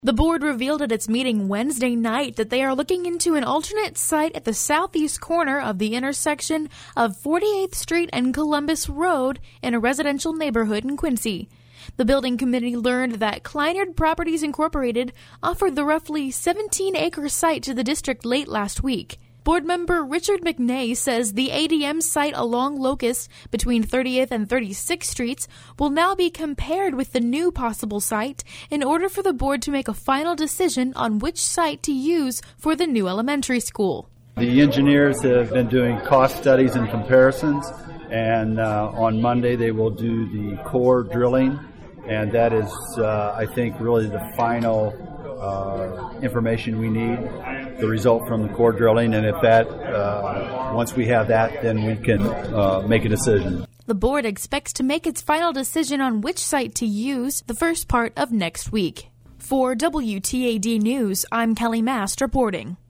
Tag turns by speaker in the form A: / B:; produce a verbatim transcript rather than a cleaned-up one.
A: The board revealed at its meeting Wednesday night that they are looking into an alternate site at the southeast corner of the intersection of forty-eighth Street and Columbus Road in a residential neighborhood in Quincy. The building committee learned that Kleinard Properties Incorporated offered the roughly seventeen-acre site to the district late last week. Board member Richard McNay says the A D M site along Locust between thirtieth and thirty-sixth Streets will now be compared with the new possible site in order for the board to make a final decision on which site to use for the new elementary school.
B: The engineers have been doing cost studies and comparisons, and uh, on Monday they will do the core drilling, and that is, uh, I think, really the final uh, information we need. The result from the core drilling, and if that, uh, once we have that, then we can uh, make a decision.
A: The board expects to make its final decision on which site to use the first part of next week. For W T A D News, I'm Kelly Mast reporting.